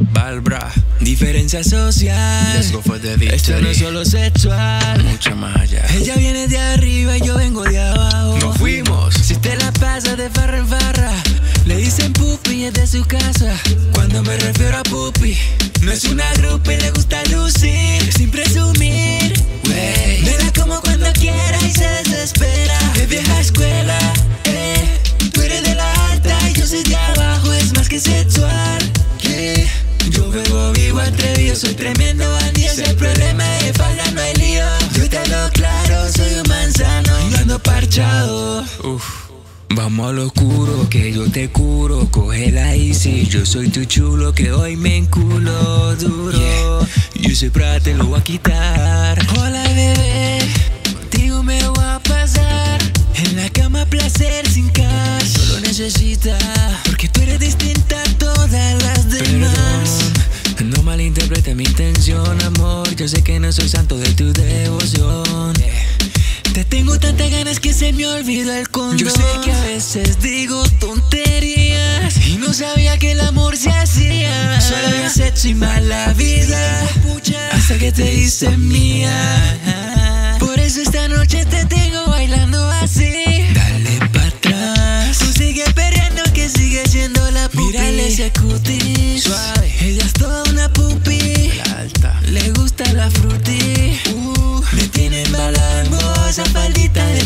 Balbra, Diferencia social. let's go for the victory. Esto no es solo sexual. Mucho más allá. Ella viene de arriba y yo vengo de abajo. Nos fuimos. Si te la pasas de farra en farra, le dicen pupi, es de su casa. Cuando me refiero a pupi, no es una grupa y le gusta lucir sin presumir. Wey, me da como cuando quiera y se desespera. Es vieja escuela, tú eres de la alta y yo soy de abajo, es más que sexual. Yo bebo vivo atrevido, soy tremendo bandido. Si el problema es falda, no hay lío. Yo te lo claro, soy un manzano y ando parchado. Vamos a lo oscuro, que yo te curo. Coge la easy, yo soy tu chulo, que hoy me enculo duro. Yo soy pra, te lo voy a quitar. Hola bebé, contigo me voy a pasar. En la cama placer sin cash, solo necesita, porque tú eres distinta a todas las demás. No malinterprete mi intención, amor. Yo sé que no soy santo de tu devoción. Te tengo tantas ganas que se me olvidó el condón. Yo sé que a veces digo tonterías y no sabía que el amor se hacía. Solo había sexo y mala vida hasta que te hice mía. Por eso esta noche te tengo bailando así. Dale pa' atrás, tú sigue perreando que sigue siendo la pupi. Mírale ese cutis suave, ella es toda una pupi. La alta. Le gusta la fruti. Me tiene embalando esa faldita de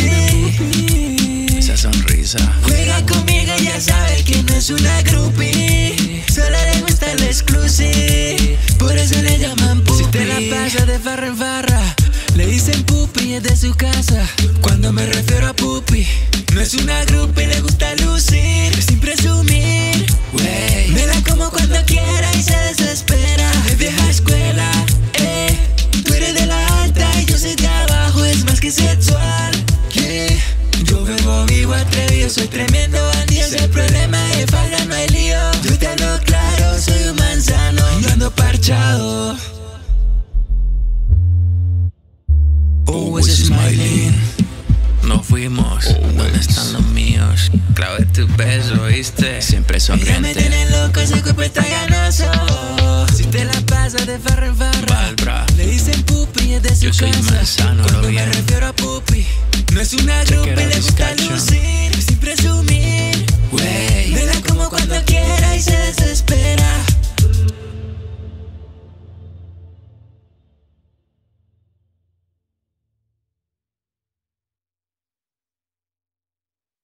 puti. Esa sonrisa. Juega conmigo y ya sabe que no es una groupie. Solo le gusta el exclusive, por eso le llaman pupi. Si te la pasas de farra en farra, le dicen pupi, es de su casa. Cuando me refiero a pupi, no es una groupie, le gusta lucir sin presumir. Wey, me da como cuando quiera y se desespera. Es vieja escuela, tú eres de la alta y yo soy de abajo, es más que sexual. Yo bebo vivo atrevido, soy tremendo bandido. Si el problema es falda, no hay lío. Yo te lo claro, soy un manzano y ando parchado. Always smiling. Nos fuimos. ¿Dónde están los míos? Clave tu beso, ¿viste? Siempre Ella me sonriente. tiene loco, ese cuerpo está ganoso. Si te la pasas de farra en farra, Balbra, le dicen pupi, es de su yo soy casa. manzano, Cuando lo me bien. refiero a pupi, no es una Check grupa it y out, le gusta Pikachu. lucir sin presumir.